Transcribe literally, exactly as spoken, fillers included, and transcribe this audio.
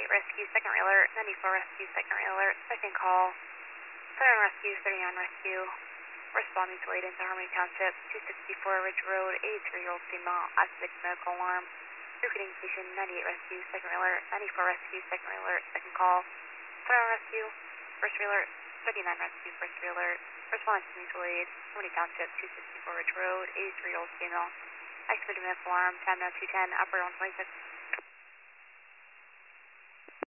ninety-eight rescue, second alert, ninety-four rescue, second alert, second call, thirty-one rescue, thirty-nine rescue, responding to late into Harmony Township, two sixty-four Ridge Road, eighty-three-year-old female, activated medical alarm, repeating station, ninety-eight rescue, second alert, ninety-four rescue, second alert, second call, thirty-one rescue, first alert, thirty-nine rescue, first alert, responding to mutual aid, Harmony Township, two sixty-four Ridge Road, eighty-three-year-old female, activated medical alarm, time now two ten, operator one twenty-six.